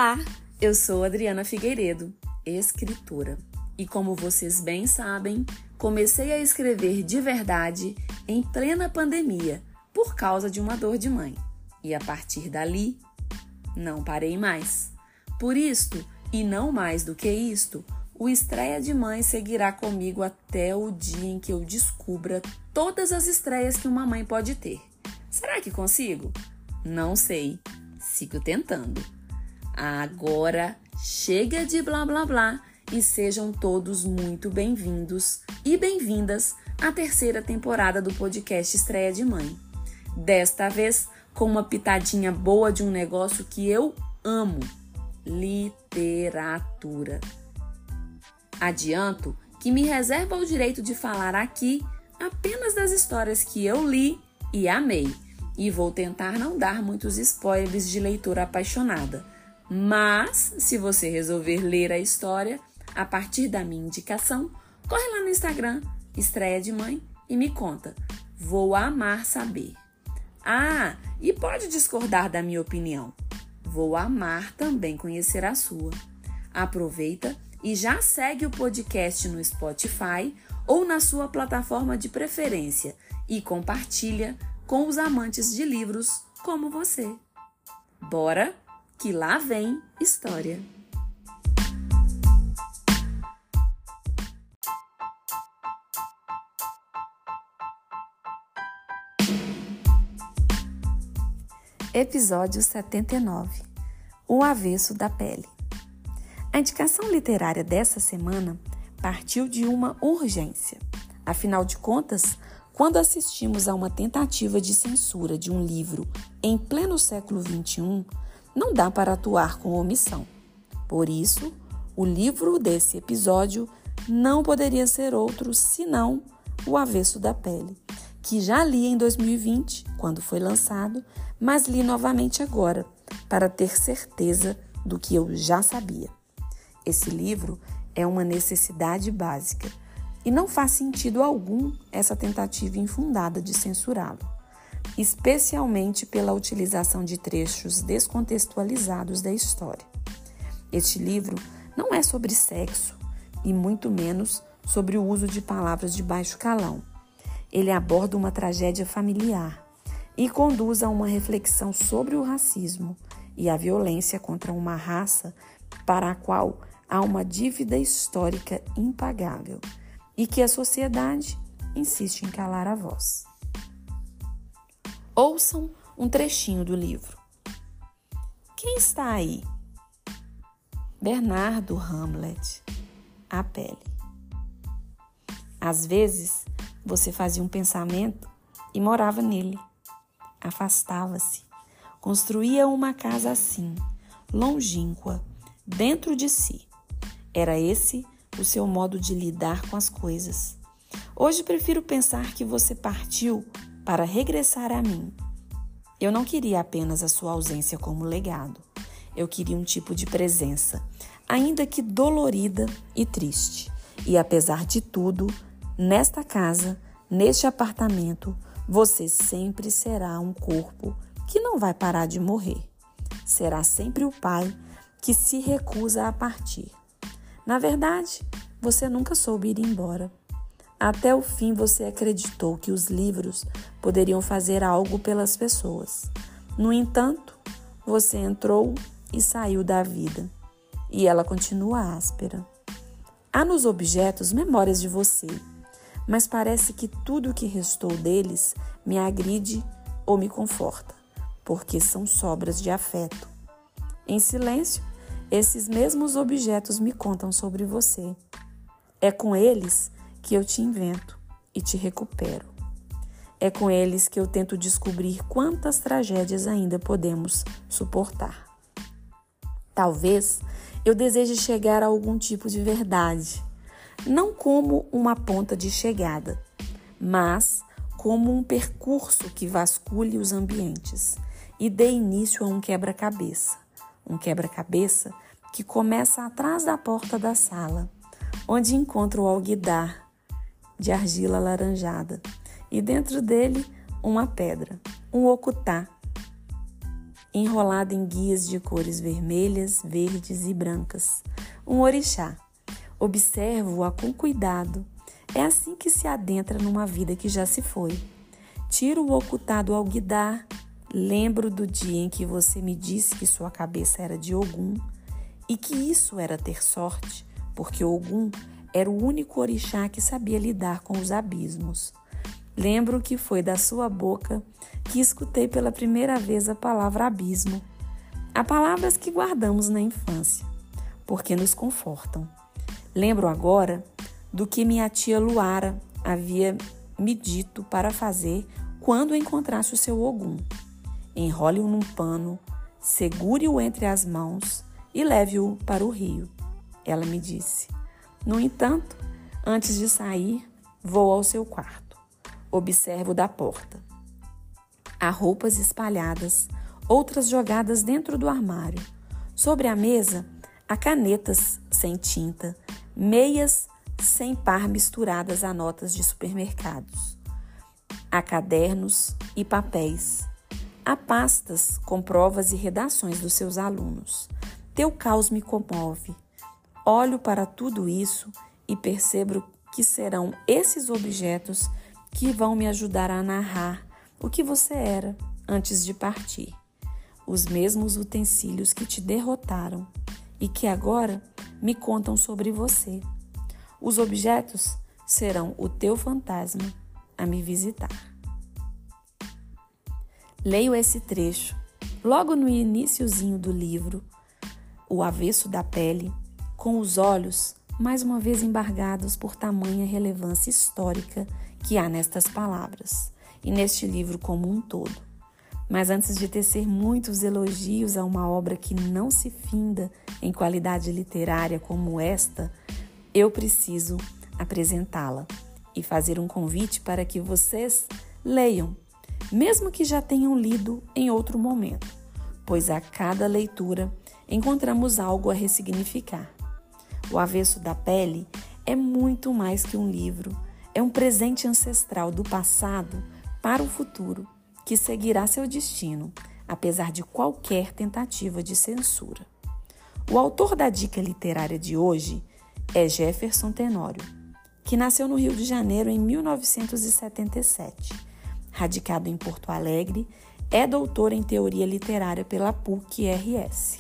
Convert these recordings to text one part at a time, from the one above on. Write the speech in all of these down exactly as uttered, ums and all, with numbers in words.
Olá, eu sou Adriana Figueiredo, escritora. E como vocês bem sabem, comecei a escrever de verdade em plena pandemia, por causa de uma dor de mãe. E a partir dali, não parei mais. Por isto, e não mais do que isto, o Estreia de Mãe seguirá comigo até o dia em que eu descubra todas as estreias que uma mãe pode ter. Será que consigo? Não sei. Sigo tentando. Agora, chega de blá blá blá e sejam todos muito bem-vindos e bem-vindas à terceira temporada do podcast Estreia de Mãe. Desta vez, com uma pitadinha boa de um negócio que eu amo: literatura. Adianto que me reservo o direito de falar aqui apenas das histórias que eu li e amei, e vou tentar não dar muitos spoilers de leitura apaixonada. Mas, se você resolver ler a história a partir da minha indicação, corre lá no Instagram, Estreia de Mãe, e me conta. Vou amar saber. Ah, e pode discordar da minha opinião. Vou amar também conhecer a sua. Aproveita e já segue o podcast no Spotify ou na sua plataforma de preferência e compartilha com os amantes de livros como você. Bora, que lá vem história! Episódio setenta e nove. O avesso da pele. A indicação literária dessa semana partiu de uma urgência. Afinal de contas, quando assistimos a uma tentativa de censura de um livro em pleno século vinte e um, não dá para atuar com omissão. Por isso, o livro desse episódio não poderia ser outro senão O Avesso da Pele, que já li em dois mil e vinte, quando foi lançado, mas li novamente agora, para ter certeza do que eu já sabia. Esse livro é uma necessidade básica e não faz sentido algum essa tentativa infundada de censurá-lo, especialmente pela utilização de trechos descontextualizados da história. Este livro não é sobre sexo e muito menos sobre o uso de palavras de baixo calão. Ele aborda uma tragédia familiar e conduz a uma reflexão sobre o racismo e a violência contra uma raça para a qual há uma dívida histórica impagável e que a sociedade insiste em calar a voz. Ouçam um trechinho do livro. Quem está aí? Bernardo Hamlet, a pele. Às vezes, você fazia um pensamento e morava nele. Afastava-se, construía uma casa assim, longínqua, dentro de si. Era esse o seu modo de lidar com as coisas. Hoje prefiro pensar que você partiu para regressar a mim. Eu não queria apenas a sua ausência como legado. Eu queria um tipo de presença, ainda que dolorida e triste. E apesar de tudo, nesta casa, neste apartamento, você sempre será um corpo que não vai parar de morrer. Será sempre o pai que se recusa a partir. Na verdade, você nunca soube ir embora. Até o fim você acreditou que os livros poderiam fazer algo pelas pessoas. No entanto, você entrou e saiu da vida. E ela continua áspera. Há nos objetos memórias de você, mas parece que tudo o que restou deles me agride ou me conforta, porque são sobras de afeto. Em silêncio, esses mesmos objetos me contam sobre você. É com eles que eu te invento e te recupero. É com eles que eu tento descobrir quantas tragédias ainda podemos suportar. Talvez eu deseje chegar a algum tipo de verdade, não como uma ponta de chegada, mas como um percurso que vasculhe os ambientes e dê início a um quebra-cabeça. Um quebra-cabeça que começa atrás da porta da sala, onde encontro o alguidar de argila alaranjada e dentro dele uma pedra, um ocutá. enrolado em guias de cores vermelhas, verdes e brancas. Um orixá. Observo-a com cuidado. É assim que se adentra numa vida que já se foi. Tiro o ocultado ao guidar. Lembro do dia em que você me disse que sua cabeça era de Ogum e que isso era ter sorte, porque Ogum era o único orixá que sabia lidar com os abismos. Lembro que foi da sua boca que escutei pela primeira vez a palavra abismo. Há palavras que guardamos na infância, porque nos confortam. Lembro agora do que minha tia Luara havia me dito para fazer quando encontrasse o seu Ogum. Enrole-o num pano, segure-o entre as mãos e leve-o para o rio, ela me disse. No entanto, antes de sair, vou ao seu quarto. Observo da porta. Há roupas espalhadas, outras jogadas dentro do armário. Sobre a mesa, há canetas sem tinta, meias sem par misturadas a notas de supermercados. Há cadernos e papéis. Há pastas com provas e redações dos seus alunos. Teu caos me comove. Olho para tudo isso e percebo que serão esses objetos que vão me ajudar a narrar o que você era antes de partir. Os mesmos utensílios que te derrotaram e que agora me contam sobre você. Os objetos serão o teu fantasma a me visitar. Leio esse trecho logo no iniciozinho do livro, O Avesso da Pele, com os olhos mais uma vez embargados por tamanha relevância histórica que há nestas palavras e neste livro como um todo. Mas antes de tecer muitos elogios a uma obra que não se finda em qualidade literária como esta, eu preciso apresentá-la e fazer um convite para que vocês leiam, mesmo que já tenham lido em outro momento, pois a cada leitura encontramos algo a ressignificar. O Avesso da Pele é muito mais que um livro, é um presente ancestral do passado para o futuro, que seguirá seu destino, apesar de qualquer tentativa de censura. O autor da dica literária de hoje é Jefferson Tenório, que nasceu no Rio de Janeiro em mil novecentos e setenta e sete. Radicado em Porto Alegre, é doutor em Teoria Literária pela P U C R S.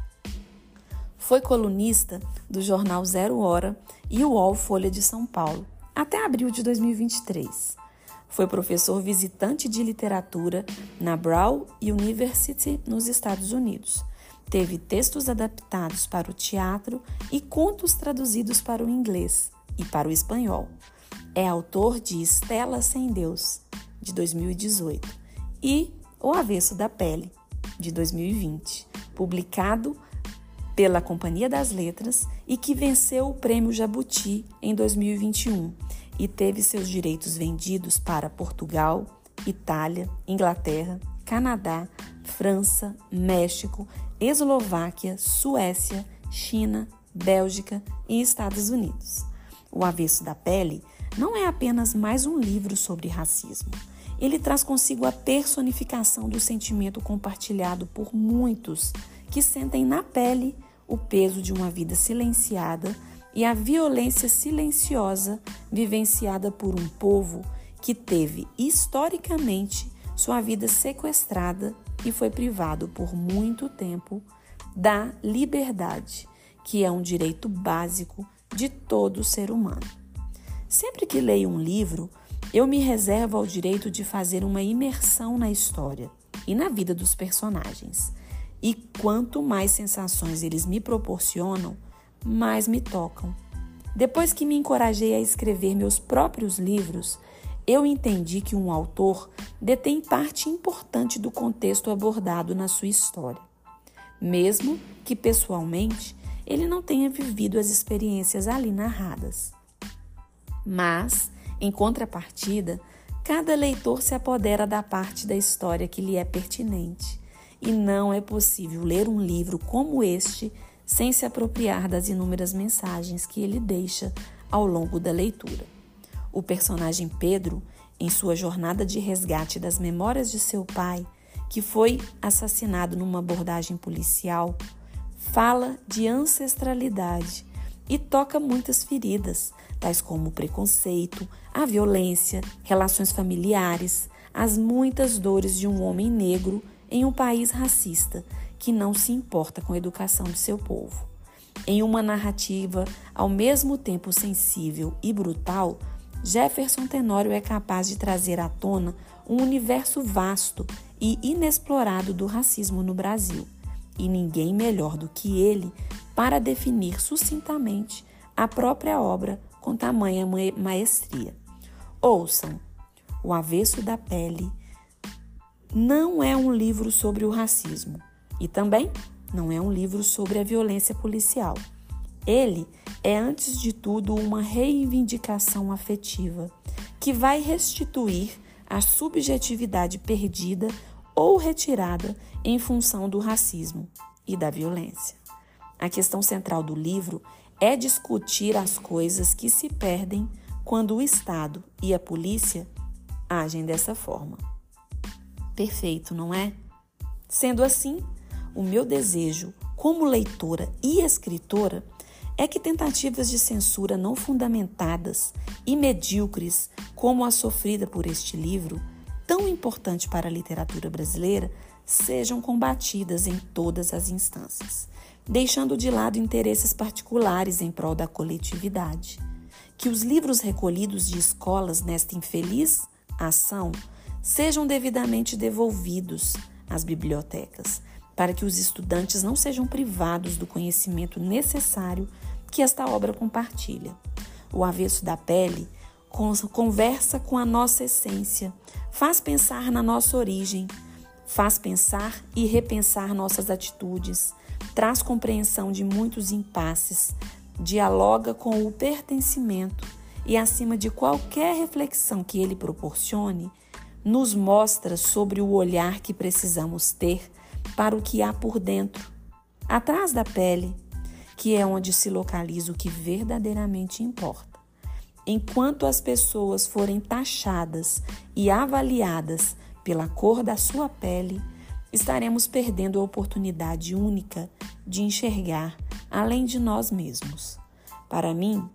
Foi colunista do jornal Zero Hora e o U O L Folha de São Paulo, até abril de dois mil e vinte e três. Foi professor visitante de literatura na Brown University, nos Estados Unidos. Teve textos adaptados para o teatro e contos traduzidos para o inglês e para o espanhol. É autor de Estela Sem Deus, de dois mil e dezoito, e O Avesso da Pele, de dois mil e vinte, publicado pela Companhia das Letras e que venceu o Prêmio Jabuti em dois mil e vinte e um e teve seus direitos vendidos para Portugal, Itália, Inglaterra, Canadá, França, México, Eslováquia, Suécia, China, Bélgica e Estados Unidos. O Avesso da Pele não é apenas mais um livro sobre racismo. Ele traz consigo a personificação do sentimento compartilhado por muitos que sentem na pele o peso de uma vida silenciada e a violência silenciosa vivenciada por um povo que teve, historicamente, sua vida sequestrada e foi privado por muito tempo da liberdade, que é um direito básico de todo ser humano. Sempre que leio um livro, eu me reservo ao direito de fazer uma imersão na história e na vida dos personagens. E quanto mais sensações eles me proporcionam, mais me tocam. Depois que me encorajei a escrever meus próprios livros, eu entendi que um autor detém parte importante do contexto abordado na sua história, mesmo que pessoalmente ele não tenha vivido as experiências ali narradas. Mas, em contrapartida, cada leitor se apodera da parte da história que lhe é pertinente, e não é possível ler um livro como este sem se apropriar das inúmeras mensagens que ele deixa ao longo da leitura. O personagem Pedro, em sua jornada de resgate das memórias de seu pai, que foi assassinado numa abordagem policial, fala de ancestralidade e toca muitas feridas, tais como o preconceito, a violência, relações familiares, as muitas dores de um homem negro em um país racista que não se importa com a educação de seu povo. Em uma narrativa ao mesmo tempo sensível e brutal, Jefferson Tenório é capaz de trazer à tona um universo vasto e inexplorado do racismo no Brasil. E ninguém melhor do que ele para definir sucintamente a própria obra com tamanha maestria. Ouçam, O Avesso da Pele não é um livro sobre o racismo e também não é um livro sobre a violência policial. Ele é, antes de tudo, uma reivindicação afetiva que vai restituir a subjetividade perdida ou retirada em função do racismo e da violência. A questão central do livro é discutir as coisas que se perdem quando o Estado e a polícia agem dessa forma. Perfeito, não é? Sendo assim, o meu desejo, como leitora e escritora, é que tentativas de censura não fundamentadas e medíocres como a sofrida por este livro, tão importante para a literatura brasileira, sejam combatidas em todas as instâncias, deixando de lado interesses particulares em prol da coletividade. Que os livros recolhidos de escolas nesta infeliz ação sejam devidamente devolvidos às bibliotecas, para que os estudantes não sejam privados do conhecimento necessário que esta obra compartilha. O Avesso da Pele conversa com a nossa essência, faz pensar na nossa origem, faz pensar e repensar nossas atitudes, traz compreensão de muitos impasses, dialoga com o pertencimento e, acima de qualquer reflexão que ele proporcione, nos mostra sobre o olhar que precisamos ter para o que há por dentro, atrás da pele, que é onde se localiza o que verdadeiramente importa. Enquanto as pessoas forem taxadas e avaliadas pela cor da sua pele, estaremos perdendo a oportunidade única de enxergar além de nós mesmos. Para mim,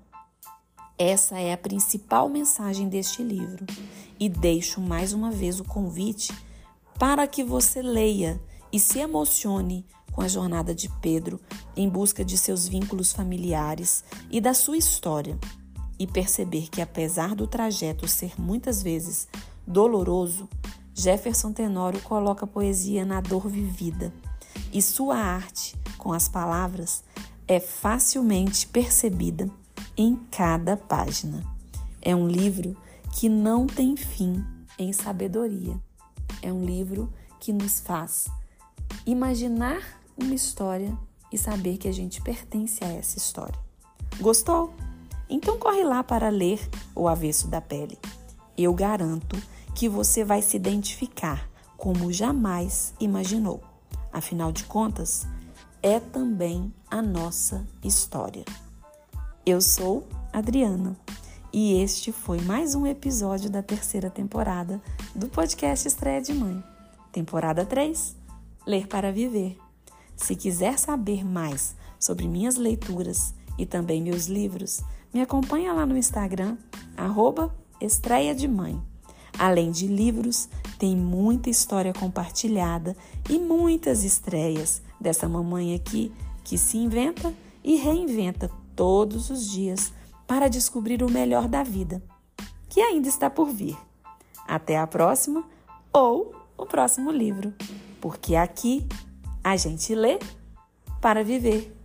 essa é a principal mensagem deste livro e deixo mais uma vez o convite para que você leia e se emocione com a jornada de Pedro em busca de seus vínculos familiares e da sua história, e perceber que, apesar do trajeto ser muitas vezes doloroso, Jefferson Tenório coloca a poesia na dor vivida, e sua arte, com as palavras, é facilmente percebida em cada página. É um livro que não tem fim em sabedoria. É um livro que nos faz imaginar uma história e saber que a gente pertence a essa história. Gostou? Então corre lá para ler O Avesso da Pele. Eu garanto que você vai se identificar como jamais imaginou. Afinal de contas, é também a nossa história. Eu sou Adriana e este foi mais um episódio da terceira temporada do podcast Estreia de Mãe. Temporada três, Ler para Viver. Se quiser saber mais sobre minhas leituras e também meus livros, me acompanha lá no Instagram, arroba Estreia de Mãe. Além de livros, tem muita história compartilhada e muitas estreias dessa mamãe aqui que se inventa e reinventa todos os dias para descobrir o melhor da vida, que ainda está por vir. Até a próxima ou o próximo livro, porque aqui a gente lê para viver.